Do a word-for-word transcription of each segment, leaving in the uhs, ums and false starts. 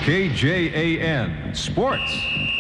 K J A N Sports.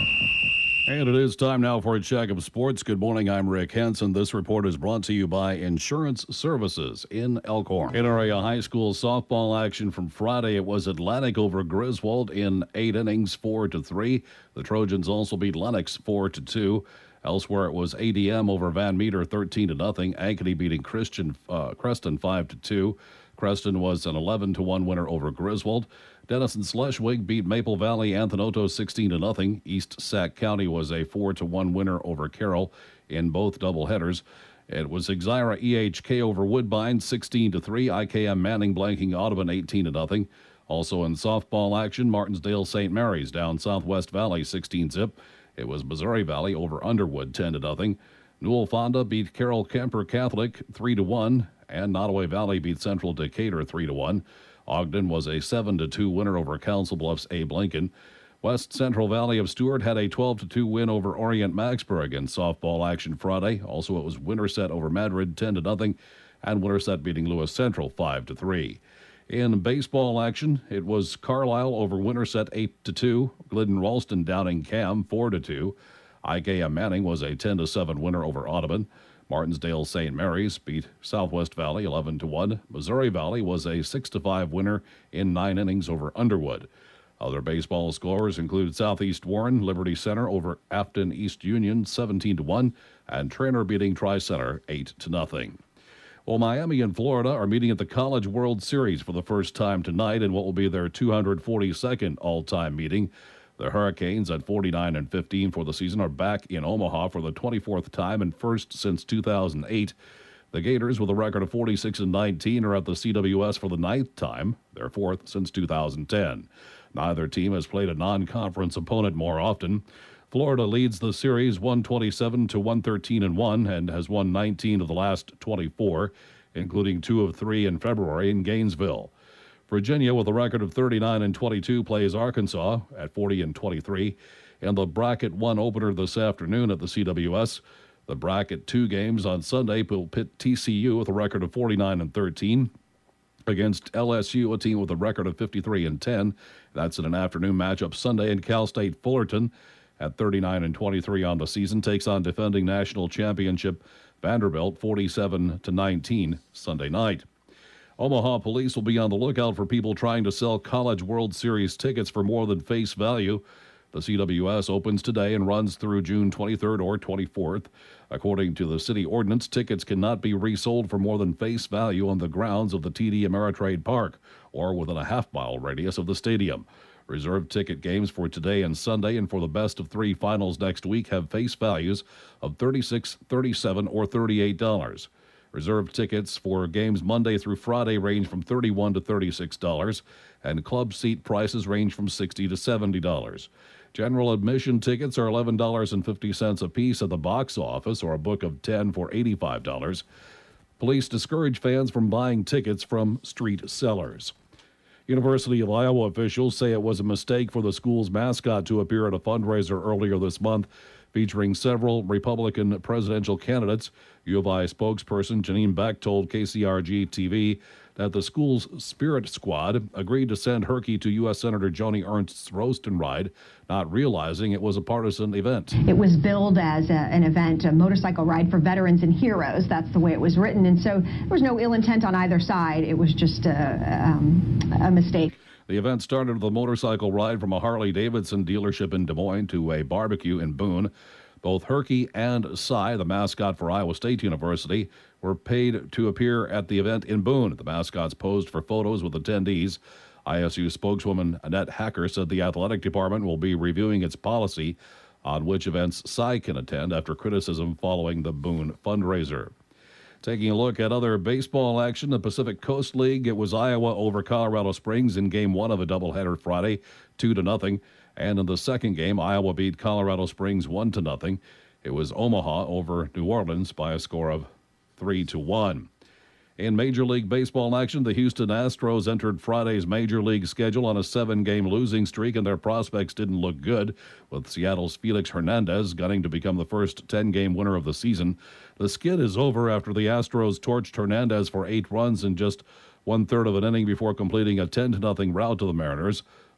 And it is time now for a check of sports. Good morning, I'm Rick Hansen. This report is brought to you by Insurance Services in Elkhorn. In area high school softball action from Friday, it was Atlantic over Griswold in eight innings, four to three. The Trojans also beat Lennox four to two. Elsewhere, it was A D M over Van Meter thirteen to nothing. Ankeny beating Christian uh, Creston five to two. Creston was an eleven to one winner over Griswold. Denison Schleswig beat Maple Valley Anthenoto sixteen to nothing. East Sac County was a four to one winner over Carroll in both doubleheaders. It was Exira E H K over Woodbine sixteen to three. I K M Manning blanking Audubon eighteen to nothing. Also in softball action, Martinsdale Saint Mary's down Southwest Valley sixteen zip. It was Missouri Valley over Underwood ten to nothing. Newell Fonda beat Carroll Kemper Catholic three to one, and Nottoway Valley beat Central Decatur three to one. Ogden was a seven to two winner over Council Bluffs Abe Lincoln. West Central Valley of Stewart had a twelve to two win over Orient Maxburg in softball action Friday. Also, it was Winterset over Madrid ten to nothing, and Winterset beating Lewis Central five to three. In baseball action, it was Carlisle over Winterset eight to two. Glidden Ralston downing Cam four to two. I K M Manning was a ten to seven winner over Audubon. Martinsdale Saint Mary's beat Southwest Valley eleven to one. Missouri Valley was a six to five winner in nine innings over Underwood. Other baseball scores include Southeast Warren Liberty Center over Afton East Union seventeen to one, and Trainer beating Tri-Center eight to nothing. Well, Miami and Florida are meeting at the College World Series for the first time tonight in what will be their two hundred forty-second all-time meeting. The Hurricanes at forty-nine and fifteen for the season are back in Omaha for the twenty-fourth time and first since two thousand eight. The Gators, with a record of forty-six and nineteen, are at the C W S for the ninth time, their fourth since two thousand ten. Neither team has played a non-conference opponent more often. Florida leads the series one twenty-seven to one thirteen and one and has won nineteen of the last twenty-four, including two of three in February in Gainesville. Virginia, with a record of thirty-nine and twenty-two, plays Arkansas at forty and twenty-three. In the Bracket one opener this afternoon at the C W S, the Bracket two games on Sunday will pit T C U with a record of forty-nine and thirteen against L S U, a team with a record of fifty-three and ten. That's in an afternoon matchup Sunday. And Cal State Fullerton at thirty-nine and twenty-three on the season takes on defending national championship Vanderbilt forty-seven to nineteen Sunday night. Omaha police will be on the lookout for people trying to sell College World Series tickets for more than face value. The C W S opens today and runs through June twenty-third or twenty-fourth. According to the city ordinance, tickets cannot be resold for more than face value on the grounds of the T D Ameritrade Park or within a half-mile radius of the stadium. Reserved ticket games for today and Sunday and for the best of three finals next week have face values of thirty-six dollars, thirty-seven dollars, or thirty-eight dollars. Reserved tickets for games Monday through Friday range from thirty-one dollars to thirty-six dollars, and club seat prices range from sixty dollars to seventy dollars. General admission tickets are eleven dollars and fifty cents a piece at the box office, or a book of ten for eighty-five dollars. Police discourage fans from buying tickets from street sellers. University of Iowa officials say it was a mistake for the school's mascot to appear at a fundraiser earlier this month featuring several Republican presidential candidates. U of I spokesperson Janine Beck told K C R G T V that the school's Spirit Squad agreed to send Herky to U S Senator Joni Ernst's roast and ride, not realizing it was a partisan event. It was billed as a, an event, a motorcycle ride for veterans and heroes. That's the way it was written, and so there was no ill intent on either side. It was just a, um, a mistake. The event started with a motorcycle ride from a Harley-Davidson dealership in Des Moines to a barbecue in Boone. Both Herky and Cy, the mascot for Iowa State University, were paid to appear at the event in Boone. The mascots posed for photos with attendees. I S U spokeswoman Annette Hacker said the athletic department will be reviewing its policy on which events Cy can attend after criticism following the Boone fundraiser. Taking a look at other baseball action, the Pacific Coast League, it was Iowa over Colorado Springs in game one of a doubleheader Friday, two to nothing. And in the second game, Iowa beat Colorado Springs one to nothing. It was Omaha over New Orleans by a score of three to one. In Major League Baseball action, the Houston Astros entered Friday's Major League schedule on a seven-game losing streak, and their prospects didn't look good, with Seattle's Felix Hernandez gunning to become the first ten-game winner of the season. The skid is over after the Astros torched Hernandez for eight runs in just one-third of an inning before completing a ten to nothing rout to the Mariners.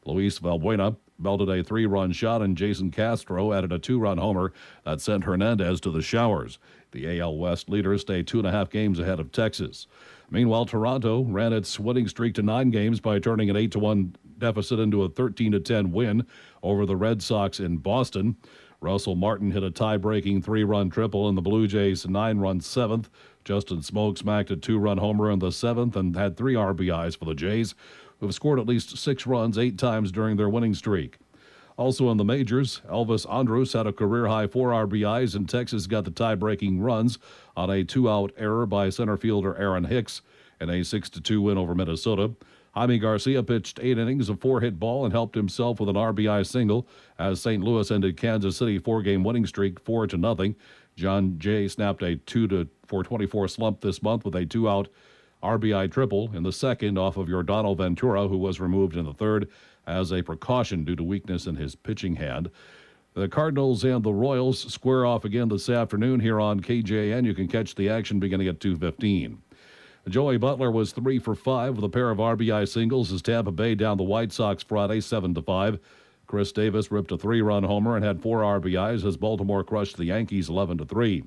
Luis Valbuena belted a three-run shot, and Jason Castro added a two-run homer that sent Hernandez to the showers. The A L West leaders stay two and a half games ahead of Texas. Meanwhile, Toronto ran its winning streak to nine games by turning an eight to one deficit into a thirteen to ten win over the Red Sox in Boston. Russell Martin hit a tie-breaking three-run triple in the Blue Jays' nine-run seventh. Justin Smoak smacked a two-run homer in the seventh and had three R B Is for the Jays, who have scored at least six runs eight times during their winning streak. Also in the majors, Elvis Andrus had a career-high four R B Is, and Texas got the tie-breaking runs on a two-out error by center fielder Aaron Hicks in a six to two win over Minnesota. Jaime Garcia pitched eight innings of four-hit ball and helped himself with an R B I single as Saint Louis ended Kansas City four-game winning streak four to nothing. John Jay snapped a two to four twenty-four slump this month with a two-out R B I triple in the second off of Yordano Ventura, who was removed in the third as a precaution due to weakness in his pitching hand. The Cardinals and the Royals square off again this afternoon here on K J N. You can catch the action beginning at two fifteen. Joey Butler was three for five with a pair of R B I singles as Tampa Bay downed the White Sox Friday seven to five. Chris Davis ripped a three-run homer and had four R B Is as Baltimore crushed the Yankees eleven to three.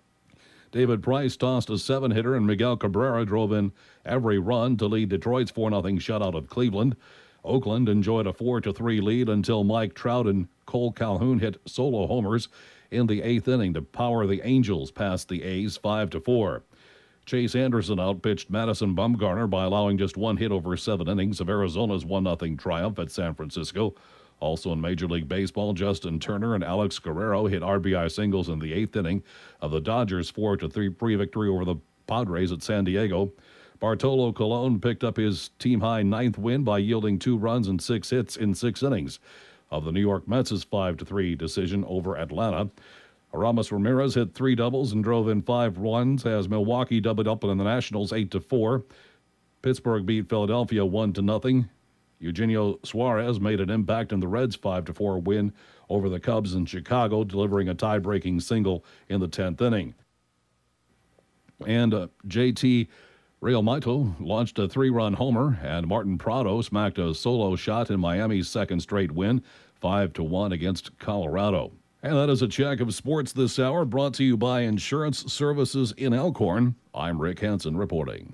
David Price tossed a seven-hitter, and Miguel Cabrera drove in every run to lead Detroit's four nothing shutout of Cleveland. Oakland enjoyed a four to three lead until Mike Trout and Cole Calhoun hit solo homers in the eighth inning to power the Angels past the A's five to four. Chase Anderson outpitched Madison Bumgarner by allowing just one hit over seven innings of Arizona's one nothing triumph at San Francisco. Also in Major League Baseball, Justin Turner and Alex Guerrero hit R B I singles in the eighth inning of the Dodgers' four to three victory over the Padres at San Diego. Bartolo Colon picked up his team-high ninth win by yielding two runs and six hits in six innings of the New York Mets' five to three decision over Atlanta. Aramis Ramirez hit three doubles and drove in five runs as Milwaukee doubled up in the Nationals eight to four. Pittsburgh beat Philadelphia one to nothing. Eugenio Suarez made an impact in the Reds' five to four win over the Cubs in Chicago, delivering a tie-breaking single in the tenth inning. And uh, J T Realmuto launched a three-run homer, and Martin Prado smacked a solo shot in Miami's second straight win, five to one against Colorado. And that is a check of sports this hour, brought to you by Insurance Services in Elkhorn. I'm Rick Hansen reporting.